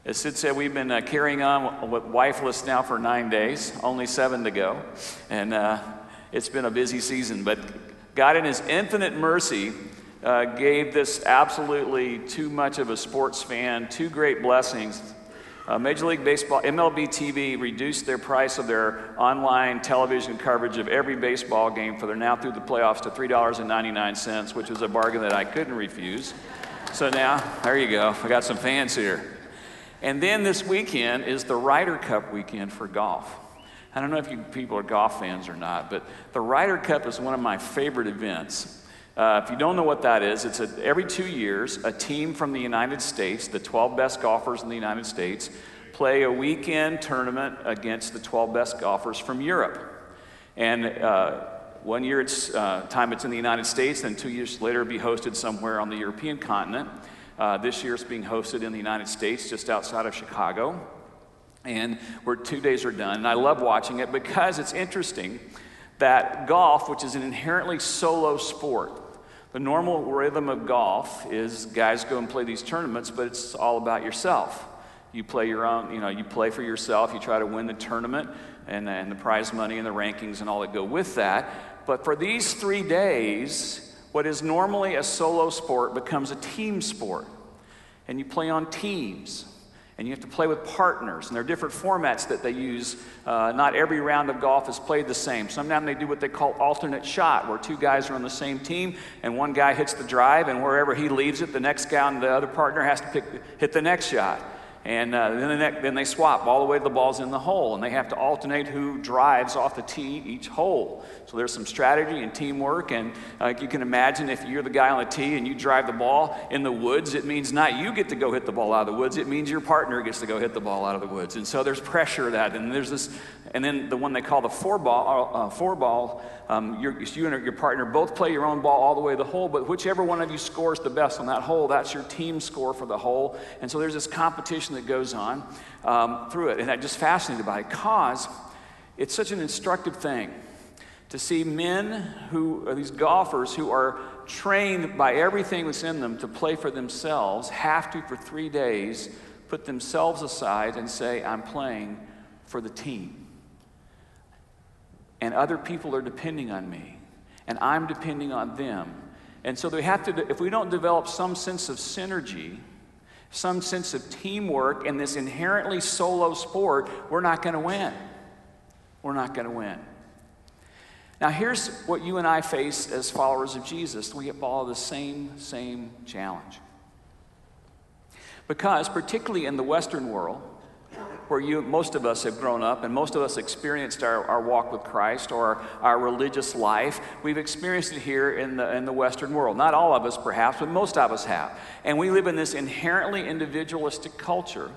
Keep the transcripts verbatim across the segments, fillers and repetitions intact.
As Sid said, we've been uh, carrying on with Wifeless now for nine days, only seven to go. And uh, it's been a busy season. But God in his infinite mercy uh, gave this absolutely too much of a sports fan two great blessings. Uh, Major League Baseball, M L B T V, reduced their price of their online television coverage of every baseball game for their now through the playoffs to three dollars and ninety-nine cents, which was a bargain that I couldn't refuse. So now, there you go. I got some fans here. And then this weekend is the Ryder Cup weekend for golf. I don't know if you people are golf fans or not, but the Ryder Cup is one of my favorite events. Uh, if you don't know what that is, it's a, every two years, a team from the United States, the twelve best golfers in the United States, play a weekend tournament against the twelve best golfers from Europe. And uh, one year it's uh, time it's in the United States, then two years later it'll be hosted somewhere on the European continent. Uh, this year it's being hosted in the United States, just outside of Chicago. And where two days are done. And I love watching it because it's interesting that golf, which is an inherently solo sport, the normal rhythm of golf is guys go and play these tournaments, but it's all about yourself. You play your own, you know, you play for yourself, you try to win the tournament and, and the prize money and the rankings and all that go with that. But for these three days, what is normally a solo sport becomes a team sport. And you play on teams. And you have to play with partners. And there are different formats that they use. Uh, not every round of golf is played the same. Sometimes they do what they call alternate shot, where two guys are on the same team, and one guy hits the drive, and wherever he leaves it, the next guy on the other partner has to pick, hit the next shot. And uh, then, the next, then they swap all the way the ball's in the hole, and they have to alternate who drives off the tee each hole. So there's some strategy and teamwork, and uh, you can imagine if you're the guy on the tee and you drive the ball in the woods, it means not you get to go hit the ball out of the woods, it means your partner gets to go hit the ball out of the woods. And so there's pressure of that, and there's this, and then the one they call the four ball, uh, four ball, um, you and your partner both play your own ball all the way to the hole, but whichever one of you scores the best on that hole, that's your team score for the hole. And so there's this competition that goes on um, through it, and I'm just fascinated by it because it's such an instructive thing to see men who are these golfers who are trained by everything that's in them to play for themselves have to for three days put themselves aside and say, I'm playing for the team. And other people are depending on me, and I'm depending on them. And so they have to, if we don't develop some sense of synergy, some sense of teamwork in this inherently solo sport, we're not going to win. We're not going to win. Now here's what you and I face as followers of Jesus. We follow the same, same challenge. Because particularly in the Western world, where you, most of us have grown up and most of us experienced our, our walk with Christ or our religious life, we've experienced it here in the, in the Western world. Not all of us perhaps, but most of us have. And we live in this inherently individualistic culture.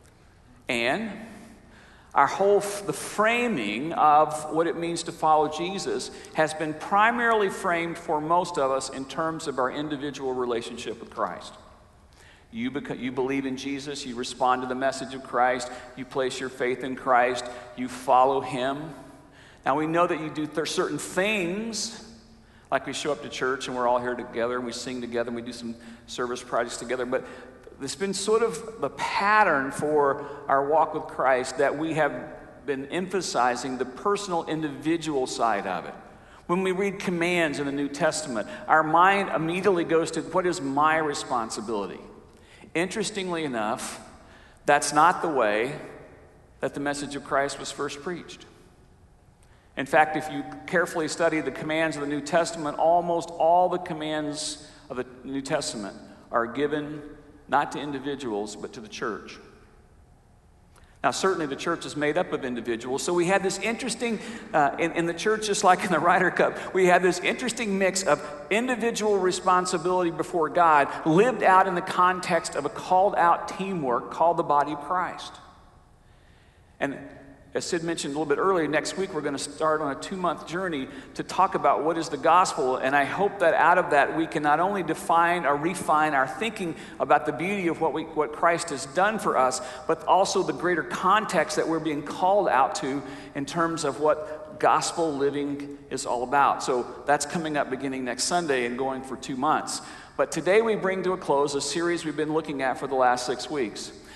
And our whole, the framing of what it means to follow Jesus has been primarily framed for most of us in terms of our individual relationship with Christ. You, beca- you believe in Jesus, you respond to the message of Christ, you place your faith in Christ, you follow him. Now we know that you do th- certain things, like we show up to church and we're all here together and we sing together and we do some service projects together, but it's been sort of the pattern for our walk with Christ that we have been emphasizing the personal, individual side of it. When we read commands in the New Testament, our mind immediately goes to, what is my responsibility? Interestingly enough, that's not the way that the message of Christ was first preached. In fact, if you carefully study the commands of the New Testament, almost all the commands of the New Testament are given not to individuals, but to the church. Now, certainly the church is made up of individuals, so we had this interesting, uh, in, in the church, just like in the Ryder Cup, we had this interesting mix of individual responsibility before God lived out in the context of a called out teamwork called the body of Christ. And as Sid mentioned a little bit earlier, next week we're going to start on a two-month journey to talk about what is the gospel, and I hope that out of that we can not only define or refine our thinking about the beauty of what we, what Christ has done for us, but also the greater context that we're being called out to in terms of what gospel living is all about. So that's coming up beginning next Sunday and going for two months. But today we bring to a close a series we've been looking at for the last six weeks.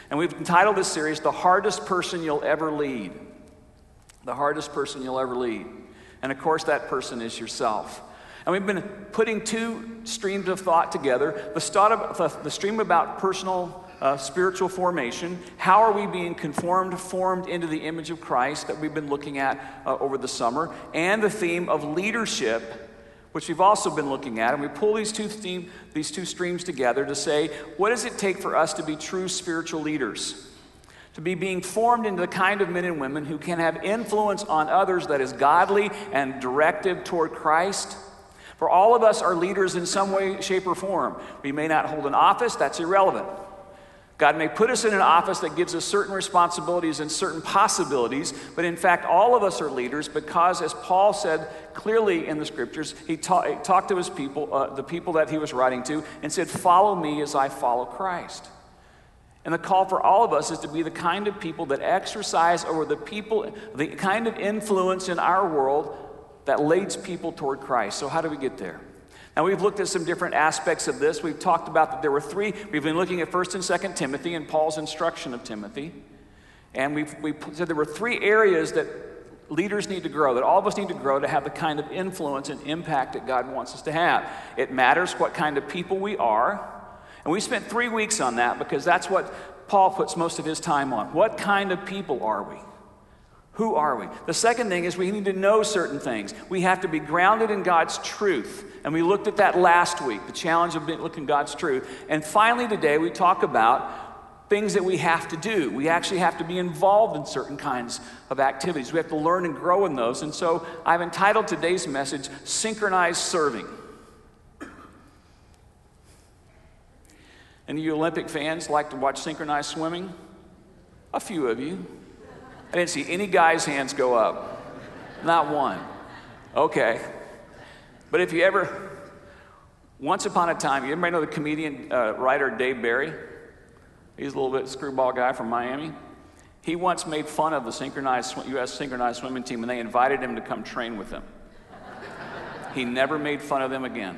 And we've entitled this series, The Hardest Person You'll Ever Lead. The hardest person you'll ever lead. And of course, that person is yourself. And we've been putting two streams of thought together. The, start of, the, the stream about personal uh, spiritual formation. How are we being conformed, formed into the image of Christ that we've been looking at uh, over the summer. And the theme of leadership, which we've also been looking at. And we pull these two, theme, these two streams together to say, what does it take for us to be true spiritual leaders? To be being formed into the kind of men and women who can have influence on others that is godly and directive toward Christ. For all of us are leaders in some way, shape, or form. We may not hold an office, that's irrelevant. God may put us in an office that gives us certain responsibilities and certain possibilities, but in fact, all of us are leaders because, as Paul said clearly in the scriptures, he, ta- he talked to his people, uh, the people that he was writing to, and said, follow me as I follow Christ. And the call for all of us is to be the kind of people that exercise over the people, the kind of influence in our world that leads people toward Christ. So how do we get there? Now, we've looked at some different aspects of this. We've talked about that there were three. We've been looking at First and Second Timothy and Paul's instruction of Timothy. And we've, we said there were three areas that leaders need to grow, that all of us need to grow to have the kind of influence and impact that God wants us to have. It matters what kind of people we are. And we spent three weeks on that because that's what Paul puts most of his time on. What kind of people are we? Who are we? The second thing is we need to know certain things. We have to be grounded in God's truth. And we looked at that last week, the challenge of looking at God's truth. And finally today we talk about things that we have to do. We actually have to be involved in certain kinds of activities. We have to learn and grow in those. And so I've entitled today's message, Synchronized Serving. Any of you Olympic fans like to watch synchronized swimming? A few of you. I didn't see any guys' hands go up. Not one. Okay. But if you ever, once upon a time, you everybody know the comedian, uh, writer Dave Barry? He's a little bit screwball guy from Miami. He once made fun of the synchronized U S synchronized swimming team, and they invited him to come train with them. He never made fun of them again.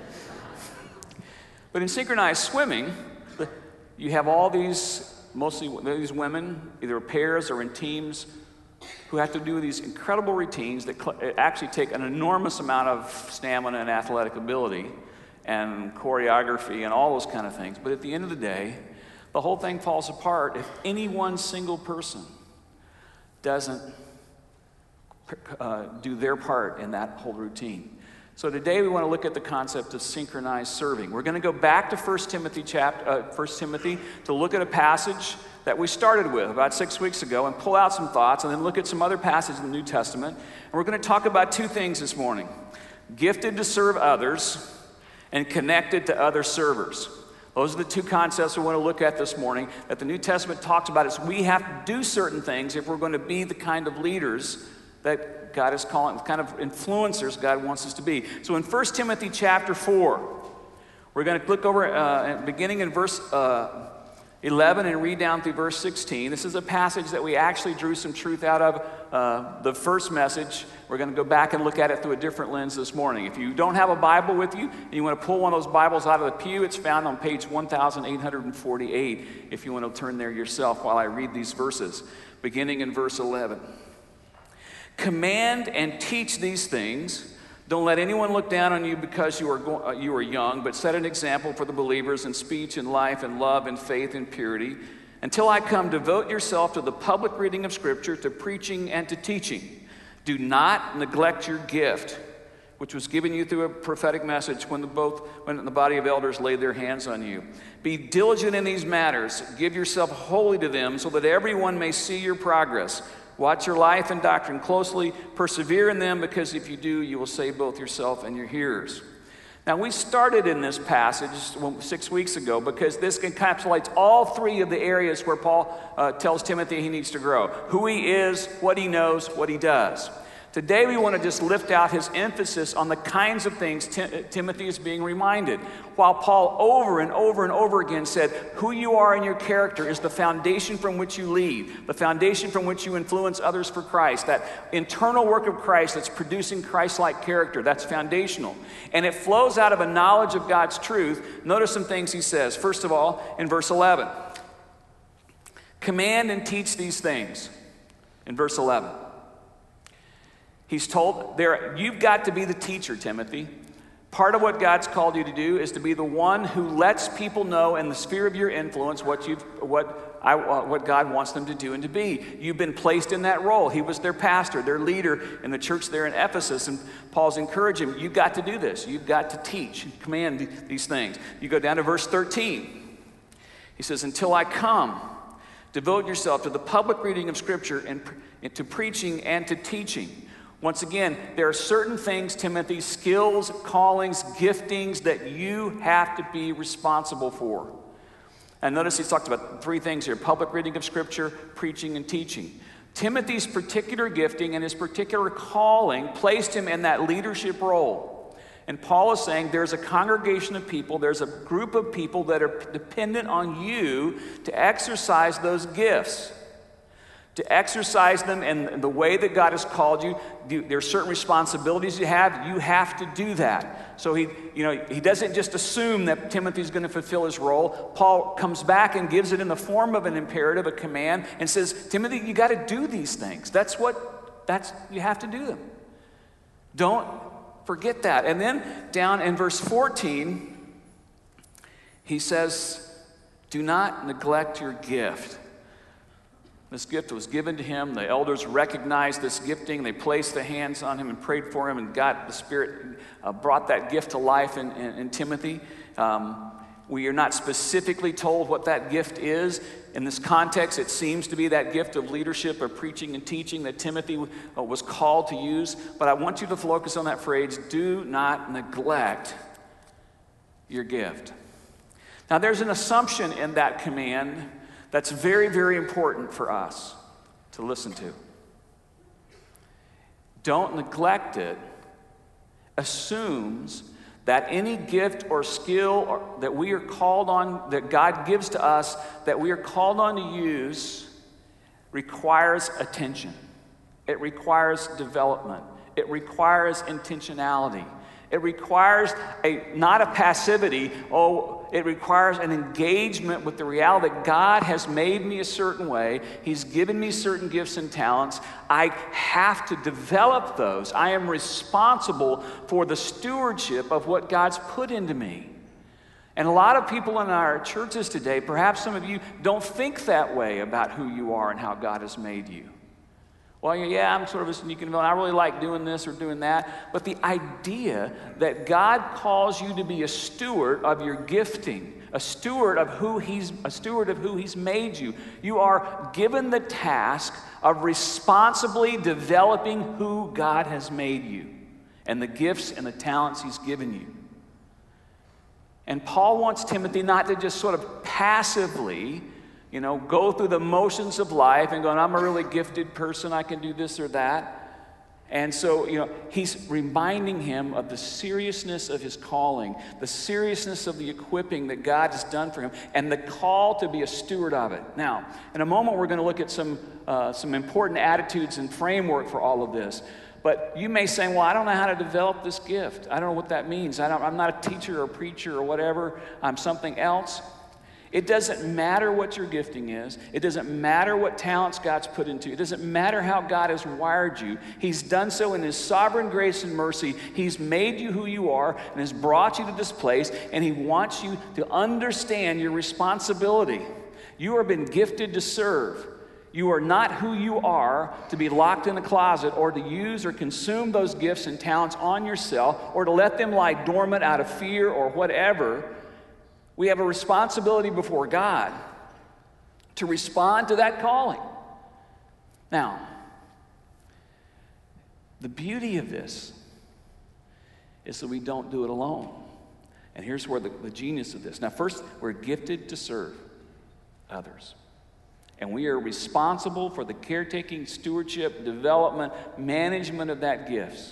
But in synchronized swimming, you have all these, mostly these women, either pairs or in teams, who have to do these incredible routines that cl- actually take an enormous amount of stamina and athletic ability and choreography and all those kind of things. But at the end of the day, the whole thing falls apart if any one single person doesn't uh, do their part in that whole routine. So today we want to look at the concept of synchronized serving. We're going to go back to First Timothy chapter, uh, First Timothy to look at a passage that we started with about six weeks ago and pull out some thoughts and then look at some other passages in the New Testament. And we're going to talk about two things this morning. Gifted to serve others and connected to other servers. Those are the two concepts we want to look at this morning that the New Testament talks about. Is we have to do certain things if we're going to be the kind of leaders that God is calling, the kind of influencers God wants us to be. So in First Timothy chapter four, we're going to look over, uh, beginning in verse uh, eleven and read down through verse sixteen. This is a passage that we actually drew some truth out of uh, the first message. We're going to go back and look at it through a different lens this morning. If you don't have a Bible with you and you want to pull one of those Bibles out of the pew, it's found on page one thousand eight hundred forty-eight if you want to turn there yourself while I read these verses, beginning in verse eleven. Command and teach these things. Don't let anyone look down on you because you are go- uh, you are young, but set an example for the believers in speech and life and love and faith and purity. Until I come, devote yourself to the public reading of Scripture, to preaching and to teaching. Do not neglect your gift, which was given you through a prophetic message when the both when the body of elders laid their hands on you. Be diligent in these matters. Give yourself wholly to them, so that everyone may see your progress. Watch your life and doctrine closely. Persevere in them, because if you do, you will save both yourself and your hearers. Now, we started in this passage six weeks ago because this encapsulates all three of the areas where Paul uh, tells Timothy he needs to grow. Who he is, what he knows, what he does. Today we want to just lift out his emphasis on the kinds of things Tim- Timothy is being reminded. While Paul over and over and over again said, who you are in your character is the foundation from which you lead, the foundation from which you influence others for Christ, that internal work of Christ that's producing Christ-like character, that's foundational. And it flows out of a knowledge of God's truth. Notice some things he says. First of all, in verse eleven, Command and teach these things. In verse eleven. He's told, there, you've got to be the teacher, Timothy. Part of what God's called you to do is to be the one who lets people know in the sphere of your influence what you've, what I, what God wants them to do and to be. You've been placed in that role. He was their pastor, their leader in the church there in Ephesus, and Paul's encouraging him, you've got to do this. You've got to teach and command these things. You go down to verse thirteen. He says, until I come, devote yourself to the public reading of Scripture and, and to preaching and to teaching. Once again, there are certain things, Timothy, skills, callings, giftings that you have to be responsible for. And notice he's talked about three things here: public reading of Scripture, preaching, and teaching. Timothy's particular gifting and his particular calling placed him in that leadership role. And Paul is saying there's a congregation of people, there's a group of people that are dependent on you to exercise those gifts. To exercise them in the way that God has called you. There are certain responsibilities you have. You have to do that. So he, you know, he doesn't just assume that Timothy's going to fulfill his role. Paul comes back and gives it in the form of an imperative, a command, and says, Timothy, you got to do these things. That's what, that's, you have to do them. Don't forget that. And then down in verse fourteen, he says, do not neglect your gift. This gift was given to him. The elders recognized this gifting. They placed their hands on him and prayed for him, and God, the Spirit, uh, brought that gift to life in, in, in Timothy. Um, we are not specifically told what that gift is. In this context, it seems to be that gift of leadership, of preaching and teaching that Timothy uh, was called to use. But I want you to focus on that phrase, do not neglect your gift. Now, there's an assumption in that command that's very, very important for us to listen to. Don't neglect it assumes that any gift or skill or, that we are called on, that God gives to us, that we are called on to use, requires attention. It requires development. It requires intentionality. It requires a not a passivity, oh, it requires an engagement with the reality that God has made me a certain way. He's given me certain gifts and talents. I have to develop those. I am responsible for the stewardship of what God's put into me. And a lot of people in our churches today, perhaps some of you, don't think that way about who you are and how God has made you. Well, yeah, I'm sort of a sneaking development. I really like doing this or doing that. But the idea that God calls you to be a steward of your gifting, a steward of who He's a steward of who He's made you. You are given the task of responsibly developing who God has made you and the gifts and the talents He's given you. And Paul wants Timothy not to just sort of passively, you know, go through the motions of life and going, I'm a really gifted person, I can do this or that. And so, you know, he's reminding him of the seriousness of his calling, the seriousness of the equipping that God has done for him, and the call to be a steward of it. Now, in a moment, we're going to look at some, uh, some important attitudes and framework for all of this. But you may say, well, I don't know how to develop this gift. I don't know what that means. I don't, I'm not a teacher or a preacher or whatever. I'm something else. It doesn't matter what your gifting is. It doesn't matter what talents God's put into you. It doesn't matter how God has wired you. He's done so in His sovereign grace and mercy. He's made you who you are and has brought you to this place, and He wants you to understand your responsibility. You have been gifted to serve. You are not who you are to be locked in a closet or to use or consume those gifts and talents on yourself or to let them lie dormant out of fear or whatever. We have a responsibility before God to respond to that calling. Now, the beauty of this is that we don't do it alone. And here's where the, the genius of this. Now, first, we're gifted to serve others. And we are responsible for the caretaking, stewardship, development, management of that gifts.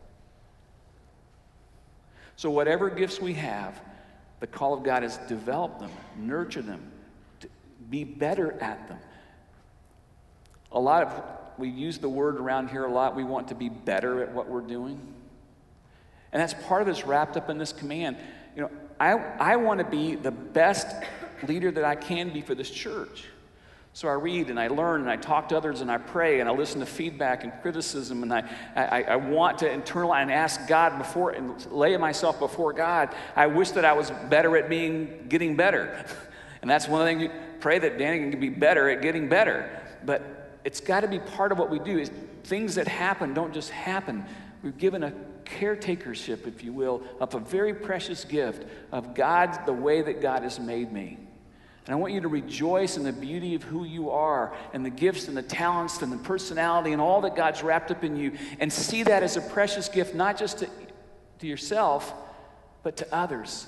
So whatever gifts we have, the call of God is develop them, nurture them, to be better at them. A lot of, we use the word around here a lot, we want to be better at what we're doing. And that's part of this wrapped up in this command. You know, I, I want to be the best leader that I can be for this church. So I read and I learn and I talk to others and I pray and I listen to feedback and criticism, and I, I, I want to internalize and ask God before and lay myself before God. I wish that I was better at being getting better. And that's one of the things you pray, that Danny can be better at getting better. But it's got to be part of what we do. Is things that happen don't just happen. We've given a caretakership, if you will, of a very precious gift of God, the way that God has made me. And I want you to rejoice in the beauty of who you are and the gifts and the talents and the personality and all that God's wrapped up in you, and see that as a precious gift, not just to, to yourself, but to others.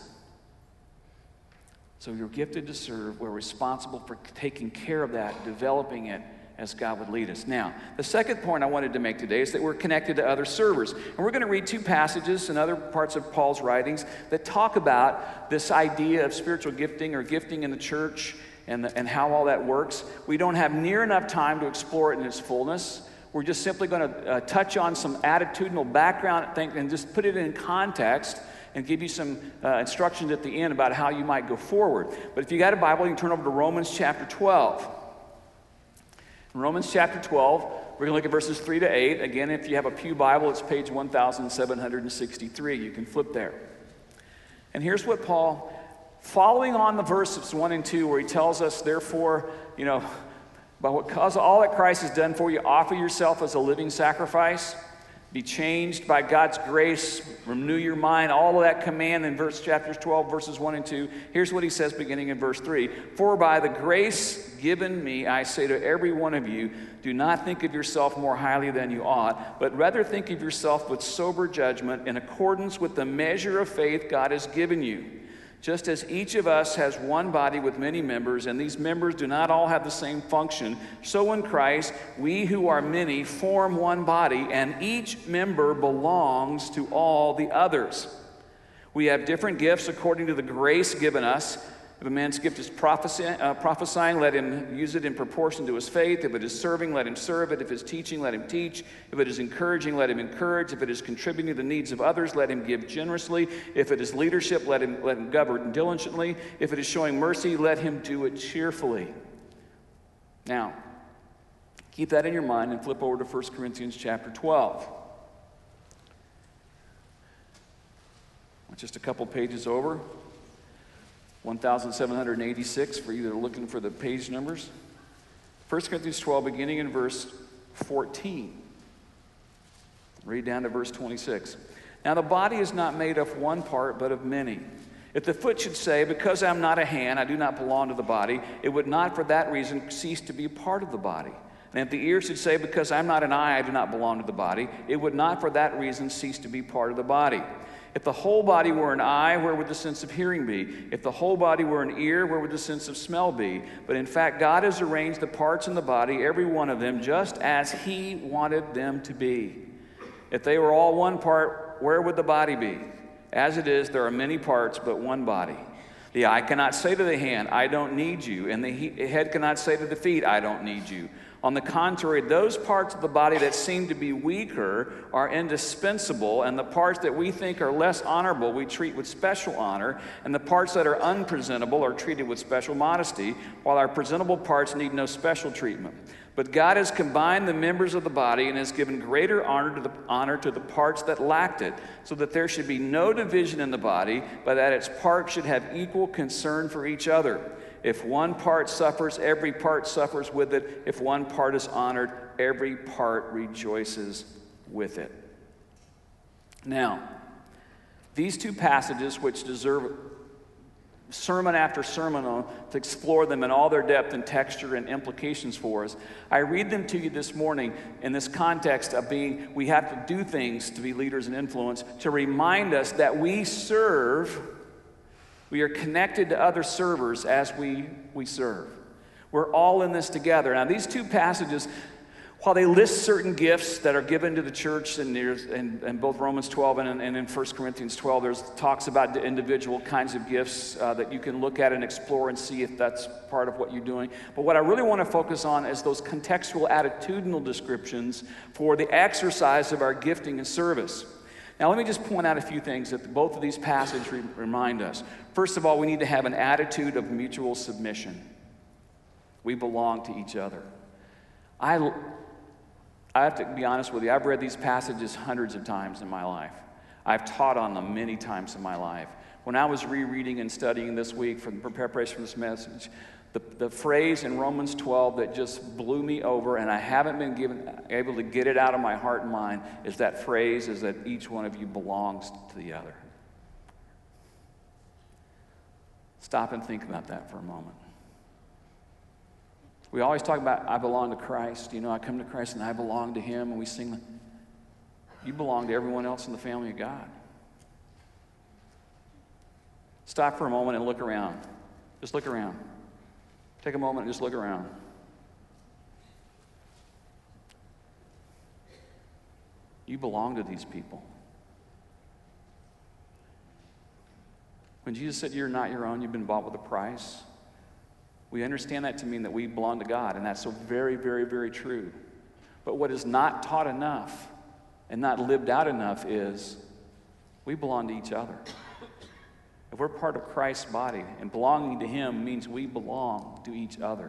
So you're gifted to serve. We're responsible for taking care of that, developing it as God would lead us. Now, the second point I wanted to make today is that we're connected to other servers. And we're going to read two passages and other parts of Paul's writings that talk about this idea of spiritual gifting or gifting in the church and, the, and how all that works. We don't have near enough time to explore it in its fullness. We're just simply going to uh, touch on some attitudinal background things and just put it in context and give you some uh, instructions at the end about how you might go forward. But if you got a Bible, you can turn over to Romans chapter twelve. In Romans chapter twelve, we're going to look at verses three to eight. Again, if you have a Pew Bible, it's page one thousand seven hundred sixty-three. You can flip there. And here's what Paul, following on the verses one and two, where he tells us, therefore, you know, by what cause all that Christ has done for you, offer yourself as a living sacrifice. Be changed by God's grace, renew your mind, all of that command in verse chapters twelve, verses one and two. Here's what he says beginning in verse three. For by the grace given me, I say to every one of you, do not think of yourself more highly than you ought, but rather think of yourself with sober judgment in accordance with the measure of faith God has given you. Just as each of us has one body with many members, and these members do not all have the same function, so in Christ, we who are many form one body, and each member belongs to all the others. We have different gifts according to the grace given us. If a man's gift is prophecy, uh, prophesying, let him use it in proportion to his faith. If it is serving, let him serve it. If it is teaching, let him teach. If it is encouraging, let him encourage. If it is contributing to the needs of others, let him give generously. If it is leadership, let him, let him govern diligently. If it is showing mercy, let him do it cheerfully. Now, keep that in your mind and flip over to First Corinthians chapter twelve. Just a couple pages over. one thousand seven hundred eighty-six for you that are looking for the page numbers. First Corinthians twelve, beginning in verse fourteen. Read down to verse twenty-six. Now the body is not made of one part, but of many. If the foot should say, because I'm not a hand, I do not belong to the body, it would not for that reason cease to be a part of the body. And if the ear should say, because I'm not an eye, I do not belong to the body, it would not for that reason cease to be part of the body. If the whole body were an eye, where would the sense of hearing be? If the whole body were an ear, where would the sense of smell be? But in fact, God has arranged the parts in the body, every one of them, just as He wanted them to be. If they were all one part, where would the body be? As it is, there are many parts, but one body. The eye cannot say to the hand, I don't need you, and the he- head cannot say to the feet, I don't need you. On the contrary, those parts of the body that seem to be weaker are indispensable, and the parts that we think are less honorable we treat with special honor, and the parts that are unpresentable are treated with special modesty, while our presentable parts need no special treatment. But God has combined the members of the body and has given greater honor to the honor to the parts that lacked it, so that there should be no division in the body, but that its parts should have equal concern for each other. If one part suffers, every part suffers with it. If one part is honored, every part rejoices with it. Now, these two passages, which deserve sermon after sermon on, to explore them in all their depth and texture and implications for us, I read them to you this morning in this context of being, we have to do things to be leaders and influence, to remind us that we serve. We are connected to other servers as we, we serve. We're all in this together. Now, these two passages, while they list certain gifts that are given to the church, and there's in, in both Romans twelve and in, and in First Corinthians twelve, there's talks about the individual kinds of gifts uh, that you can look at and explore and see if that's part of what you're doing. But what I really want to focus on is those contextual, attitudinal descriptions for the exercise of our gifting and service. Now, let me just point out a few things that both of these passages re- remind us. First of all, we need to have an attitude of mutual submission. We belong to each other. I, I have to be honest with you, I've read these passages hundreds of times in my life. I've taught on them many times in my life. When I was rereading and studying this week for the preparation for this message, the, the phrase in Romans twelve that just blew me over, and I haven't been given, able to get it out of my heart and mind, is that phrase is that each one of you belongs to the other. Stop and think about that for a moment. We always talk about, I belong to Christ. You know, I come to Christ and I belong to Him, and we sing, you belong to everyone else in the family of God. Stop for a moment and look around. Just look around. Take a moment and just look around. You belong to these people. When Jesus said you're not your own, you've been bought with a price, we understand that to mean that we belong to God, and that's so very, very, very true. But what is not taught enough and not lived out enough is we belong to each other. If we're part of Christ's body, and belonging to Him means we belong to each other.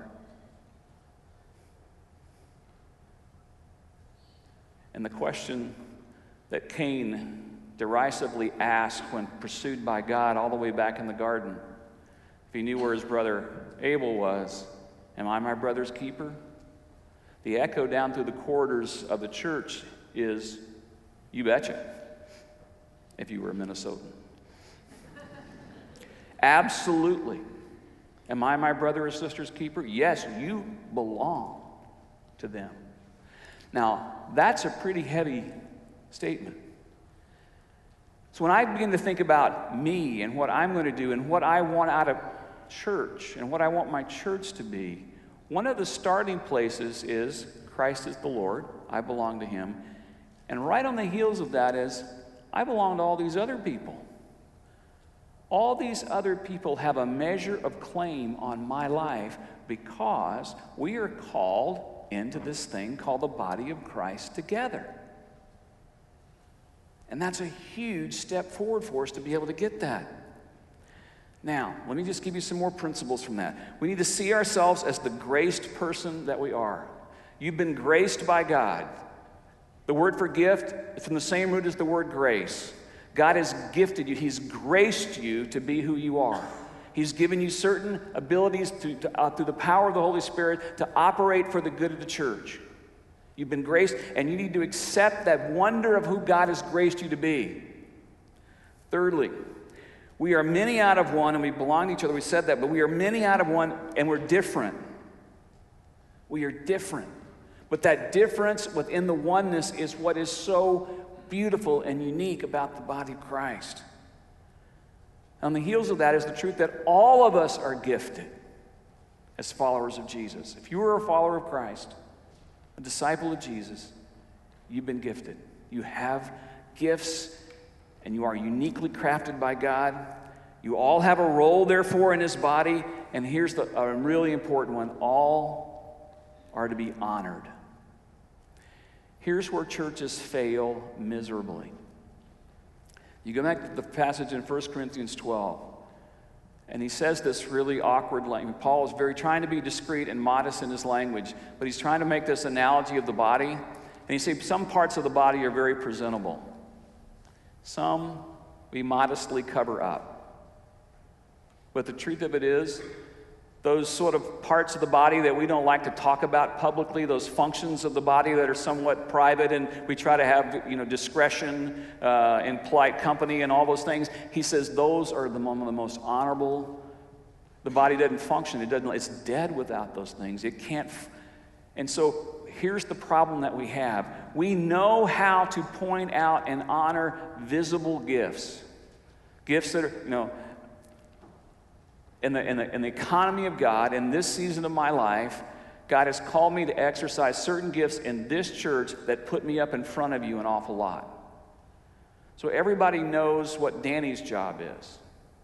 And the question that Cain derisively asked when pursued by God all the way back in the garden, if he knew where his brother Abel was, am I my brother's keeper? The echo down through the corridors of the church is, you betcha, if you were a Minnesotan. Absolutely. Am I my brother or sister's keeper? Yes, you belong to them. Now, that's a pretty heavy statement. So when I begin to think about me and what I'm going to do and what I want out of church and what I want my church to be, one of the starting places is Christ is the Lord. I belong to Him. And right on the heels of that is I belong to all these other people. All these other people have a measure of claim on my life because we are called into this thing called the body of Christ together. And that's a huge step forward for us to be able to get that. Now, let me just give you some more principles from that. We need to see ourselves as the graced person that we are. You've been graced by God. The word for gift is from the same root as the word grace. God has gifted you. He's graced you to be who you are. He's given you certain abilities to, to, uh, through the power of the Holy Spirit to operate for the good of the church. You've been graced, and you need to accept that wonder of who God has graced you to be. Thirdly, we are many out of one, and we belong to each other. We said that, but we are many out of one, and we're different. We are different. But that difference within the oneness is what is so beautiful and unique about the body of Christ. On the heels of that is the truth that all of us are gifted as followers of Jesus. If you are a follower of Christ, a disciple of Jesus, you've been gifted. You have gifts, and you are uniquely crafted by God. You all have a role, therefore, in His body. And here's the, a really important one. All are to be honored. Here's where churches fail miserably. You go back to the passage in First Corinthians twelve, and he says this really awkward language. Paul is very trying to be discreet and modest in his language, but he's trying to make this analogy of the body. And he says some parts of the body are very presentable. Some we modestly cover up. But the truth of it is, those sort of parts of the body that we don't like to talk about publicly, those functions of the body that are somewhat private, and we try to have, you know, discretion uh, and polite company and all those things, he says those are the, one of the most honorable. The body doesn't function. It doesn't. It's dead without those things. It can't. F- and so here's the problem that we have. We know how to point out and honor visible gifts. Gifts that are, you know, In the, in, the, in the economy of God, in this season of my life, God has called me to exercise certain gifts in this church that put me up in front of you an awful lot. So everybody knows what Danny's job is.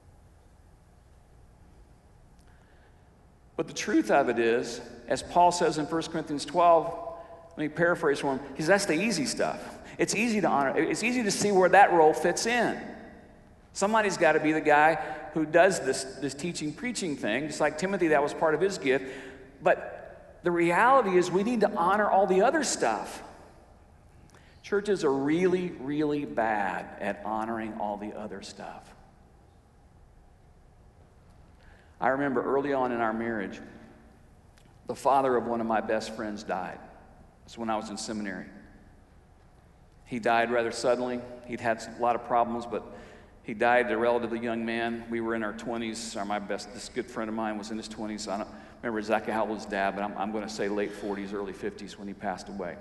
But the truth of it is, as Paul says in First Corinthians twelve, let me paraphrase for him, he says that's the easy stuff. It's easy to honor. It's easy to see where that role fits in. Somebody's got to be the guy who does this, this teaching, preaching thing, just like Timothy, that was part of his gift. But the reality is we need to honor all the other stuff. Churches are really, really bad at honoring all the other stuff. I remember early on in our marriage, the father of one of my best friends died. It's when I was in seminary. He died rather suddenly. He'd had a lot of problems, but he died a relatively young man. We were in our twenties. Or my best, this good friend of mine was in his twenties. I don't remember exactly how old his dad, but I'm, I'm going to say late forties, early fifties when he passed away.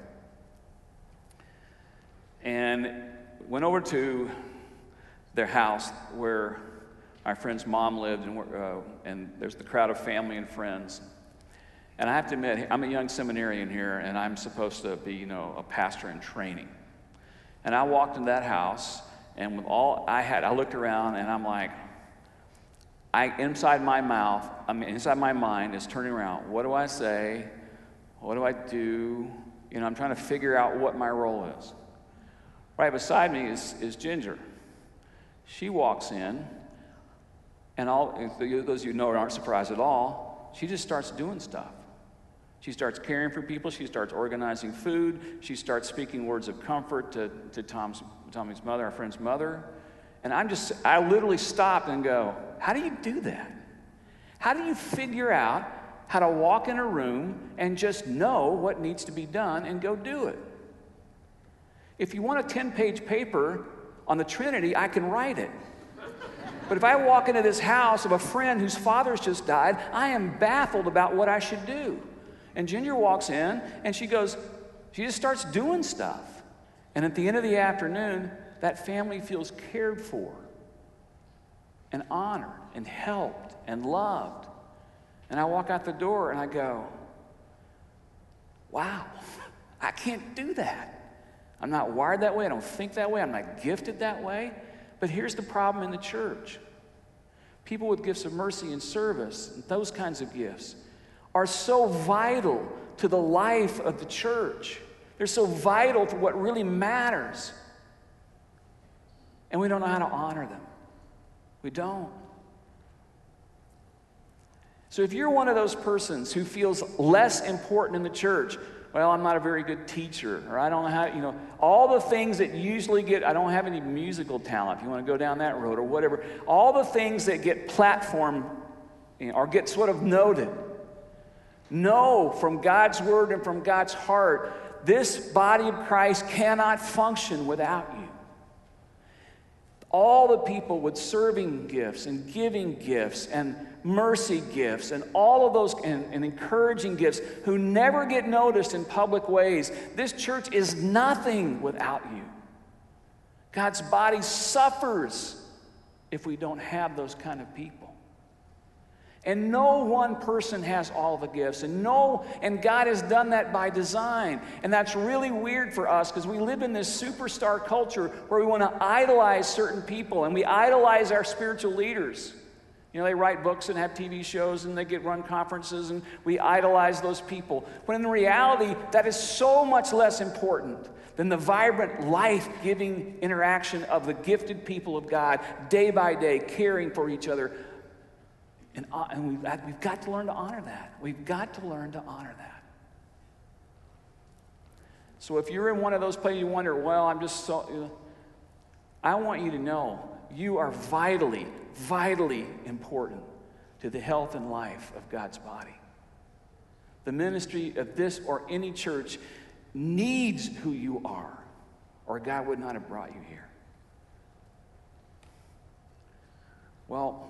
And went over to their house where my friend's mom lived, and, uh, and there's the crowd of family and friends. And I have to admit, I'm a young seminarian here, and I'm supposed to be, you know, a pastor in training. And I walked in that house, and with all I had, I looked around, and I'm like, I inside my mouth, I mean, inside my mind is turning around. What do I say? What do I do? You know, I'm trying to figure out what my role is. Right beside me is, is Ginger. She walks in, and all those of you who know her aren't surprised at all. She just starts doing stuff. She starts caring for people. She starts organizing food. She starts speaking words of comfort to, to Tom's, Tommy's mother, our friend's mother. And I'm just, I literally stop and go, how do you do that? How do you figure out how to walk in a room and just know what needs to be done and go do it? If you want a ten-page paper on the Trinity, I can write it. But if I walk into this house of a friend whose father's just died, I am baffled about what I should do. And Ginger walks in, and she goes, she just starts doing stuff. And at the end of the afternoon, that family feels cared for and honored and helped and loved. And I walk out the door, and I go, wow, I can't do that. I'm not wired that way. I don't think that way. I'm not gifted that way. But here's the problem in the church. People with gifts of mercy and service, and those kinds of gifts, are so vital to the life of the church. They're so vital to what really matters. And we don't know how to honor them. We don't. So if you're one of those persons who feels less important in the church, well, I'm not a very good teacher, or I don't know how, you know, all the things that usually get, I don't have any musical talent, if you want to go down that road, or whatever, all the things that get platformed, you know, or get sort of noted. Know from God's word and from God's heart, this body of Christ cannot function without you. All the people with serving gifts and giving gifts and mercy gifts and all of those and, and encouraging gifts who never get noticed in public ways, this church is nothing without you. God's body suffers if we don't have those kind of people. And no one person has all the gifts, and no, and God has done that by design. And that's really weird for us because we live in this superstar culture where we want to idolize certain people, and we idolize our spiritual leaders. You know, they write books and have T V shows, and they get run conferences, and we idolize those people. When in reality, that is so much less important than the vibrant, life-giving interaction of the gifted people of God, day by day, caring for each other. And, uh, and we've, we've got to learn to honor that. We've got to learn to honor that. So if you're in one of those places you wonder, well, I'm just so... You know, I want you to know you are vitally, vitally important to the health and life of God's body. The ministry of this or any church needs who you are, or God would not have brought you here. Well,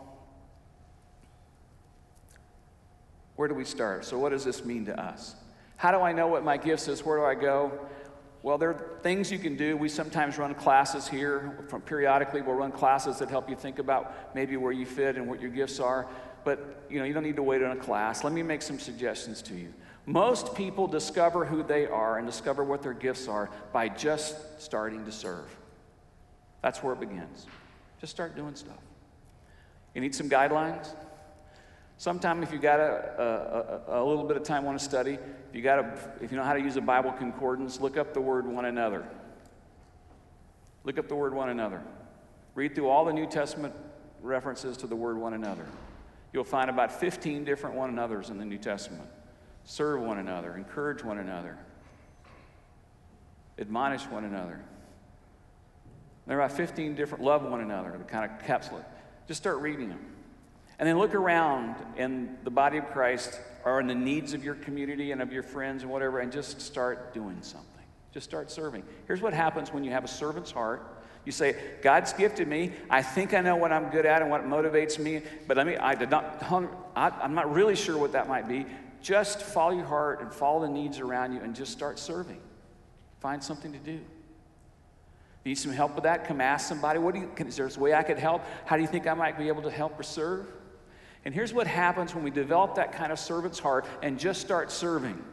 where do we start? So what does this mean to us? How do I know what my gifts is? Where do I go? Well, there are things you can do. We sometimes run classes here. From periodically, we'll run classes that help you think about maybe where you fit and what your gifts are. But, you know, you don't need to wait on a class. Let me make some suggestions to you. Most people discover who they are and discover what their gifts are by just starting to serve. That's where it begins. Just start doing stuff. You need some guidelines? Sometime if you got a, a, a, a little bit of time want to study, if you got a, if you know how to use a Bible concordance, look up the word one another. Look up the word one another. Read through all the New Testament references to the word one another. You'll find about fifteen different one another's in the New Testament. serve one another, encourage one another, admonish one another. There are about fifteen different, love one another, the kind of capsule. Just start reading them. And then look around in the body of Christ or in the needs of your community and of your friends and whatever, and just start doing something. Just start serving. Here's what happens when you have a servant's heart. You say, God's gifted me. I think I know what I'm good at and what motivates me, but let me, I did not, I'm not really sure what that might be. Just follow your heart and follow the needs around you and just start serving. Find something to do. Need some help with that? Come ask somebody. What do you, can, is there a way I could help? How do you think I might be able to help or serve? And here's what happens when we develop that kind of servant's heart and just start serving.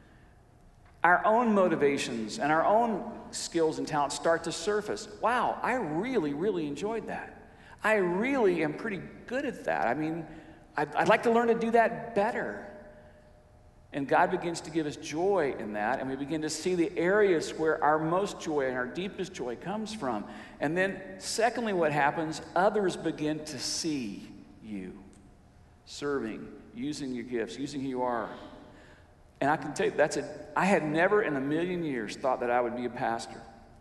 Our own motivations and our own skills and talents start to surface. Wow, I really, really enjoyed that. I really am pretty good at that. I mean, I'd, I'd like to learn to do that better. And God begins to give us joy in that, and we begin to see the areas where our most joy and our deepest joy comes from. And then, secondly, what happens, others begin to see you serving, using your gifts, using who you are. And I can tell you, that's a, I had never in a million years thought that I would be a pastor,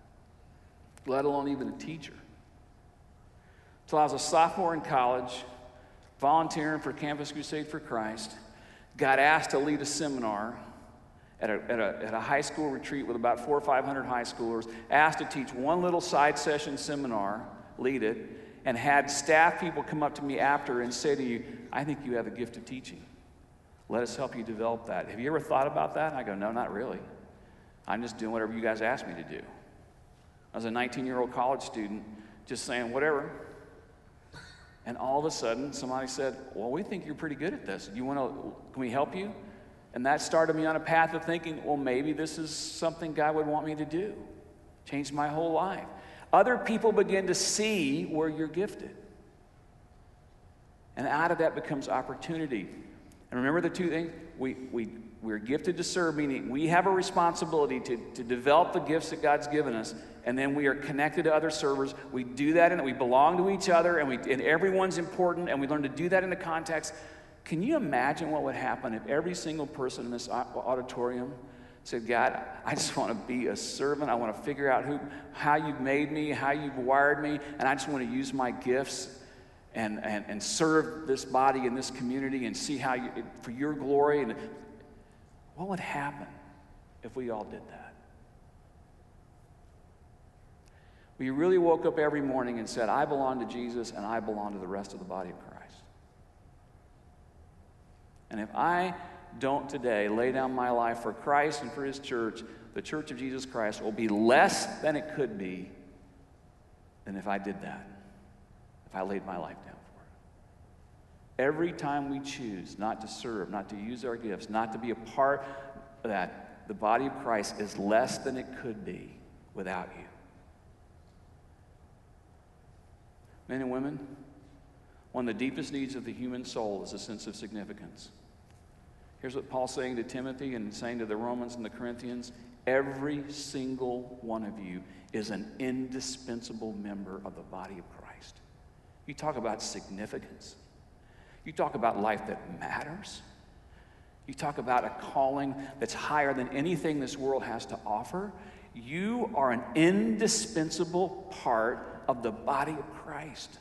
let alone even a teacher. Until I was a sophomore in college, volunteering for Campus Crusade for Christ, got asked to lead a seminar at a, at a, at a high school retreat with about four or five hundred high schoolers, asked to teach one little side session seminar, lead it, and had staff people come up to me after and say to you, I think you have a gift of teaching. Let us help you develop that. Have you ever thought about that? And I go, no, not really. I'm just doing whatever you guys asked me to do. I was a nineteen-year-old college student just saying whatever. And all of a sudden, somebody said, well, we think you're pretty good at this. You want to, can we help you? And that started me on a path of thinking, well, maybe this is something God would want me to do. Changed my whole life. Other people begin to see where you're gifted. And out of that becomes opportunity. And remember the two things? We, we, we're gifted to serve, meaning we have a responsibility to, to develop the gifts that God's given us, and then we are connected to other servers. We do that, and we belong to each other, and, we, and everyone's important, and we learn to do that in the context. Can you imagine what would happen if every single person in this auditorium said, God, I just want to be a servant. I want to figure out who, how you've made me, how you've wired me, and I just want to use my gifts and, and, and serve this body and this community and see how you, for your glory. And what would happen if we all did that? We really woke up every morning and said, I belong to Jesus and I belong to the rest of the body of Christ. And if I don't today lay down my life for Christ and for his church, the church of Jesus Christ will be less than it could be than if I did that, if I laid my life down for it. Every time we choose not to serve, not to use our gifts, not to be a part of that, the body of Christ is less than it could be without you. Men and women, one of the deepest needs of the human soul is a sense of significance. Here's what Paul's saying to Timothy and saying to the Romans and the Corinthians. Every single one of you is an indispensable member of the body of Christ. You talk about significance. You talk about life that matters. You talk about a calling that's higher than anything this world has to offer. You are an indispensable part of the body of Christ.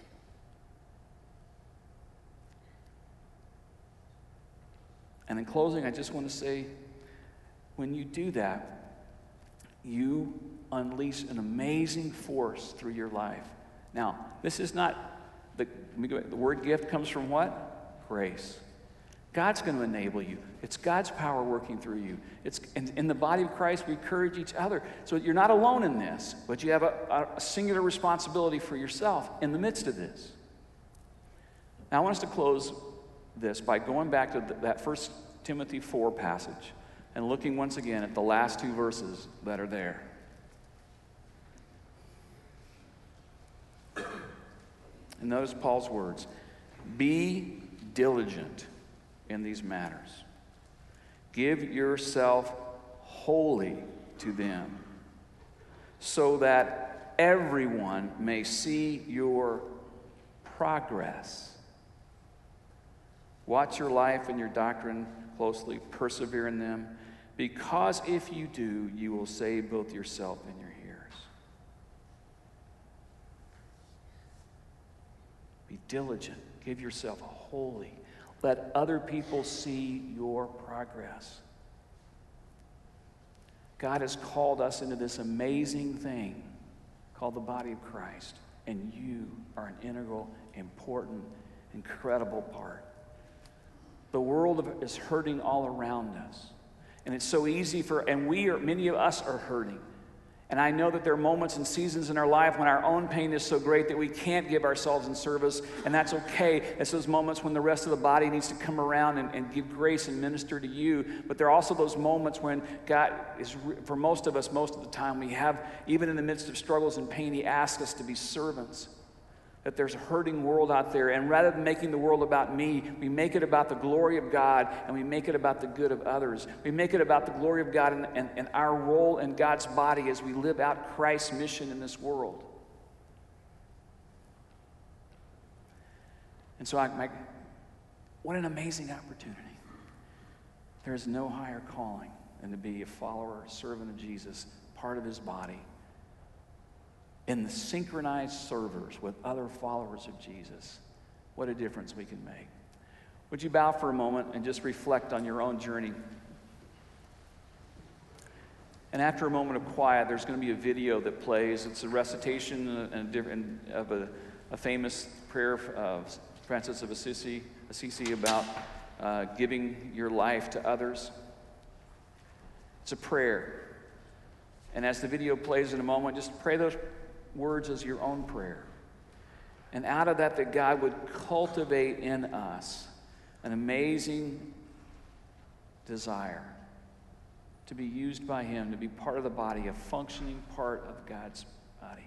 And in closing, I just want to say, when you do that, you unleash an amazing force through your life. Now, this is not, the, the word gift comes from what? Grace. God's going to enable you. It's God's power working through you. It's in, in the body of Christ, we encourage each other. So you're not alone in this, but you have a, a singular responsibility for yourself in the midst of this. Now, I want us to close this by going back to th- that First Timothy four passage and looking once again at the last two verses that are there. And notice Paul's words. Be diligent in these matters. Give yourself wholly to them, so that everyone may see your progress. Watch your life and your doctrine closely, persevere in them, because if you do, you will save both yourself and your hearers. Be diligent. Give yourself wholly. Let other people see your progress. God has called us into this amazing thing called the body of Christ, and you are an integral, important, incredible part. The world is hurting all around us, and it's so easy for, and we are, many of us are hurting. And I know that there are moments and seasons in our life when our own pain is so great that we can't give ourselves in service, and that's okay. It's those moments when the rest of the body needs to come around and, and give grace and minister to you. But there are also those moments when God is, for most of us, most of the time, we have, even in the midst of struggles and pain, He asks us to be servants. That there's a hurting world out there, and rather than making the world about me, we make it about the glory of God, and we make it about the good of others. We make it about the glory of God and, and, and our role in God's body as we live out Christ's mission in this world. And so, I, my, what an amazing opportunity. There is no higher calling than to be a follower, a servant of Jesus, part of His body, in the synchronized servers with other followers of Jesus. What a difference we can make. Would you bow for a moment and just reflect on your own journey? And after a moment of quiet, there's going to be a video that plays. It's a recitation of a, a famous prayer of Francis of Assisi, Assisi about uh, giving your life to others. It's a prayer. And as the video plays in a moment, just pray those words as your own prayer. And out of that, that God would cultivate in us an amazing desire to be used by Him, to be part of the body, a functioning part of God's body.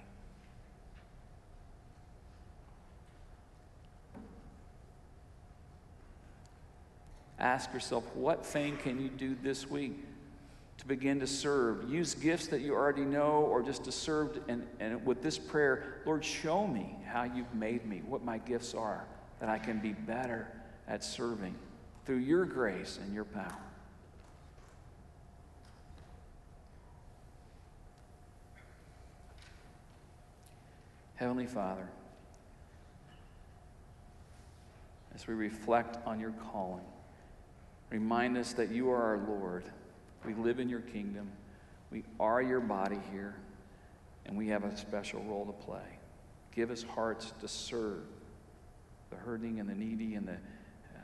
Ask yourself, what thing can you do this week to begin to serve? Use gifts that you already know, or just to serve. And, and with this prayer, Lord, show me how you've made me, what my gifts are, that I can be better at serving through your grace and your power. Heavenly Father, as we reflect on your calling, remind us that you are our Lord. We live in your kingdom. We are your body here, and we have a special role to play. Give us hearts to serve the hurting and the needy and the uh,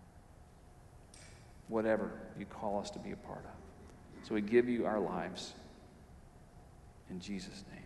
whatever you call us to be a part of. So we give you our lives in Jesus' name.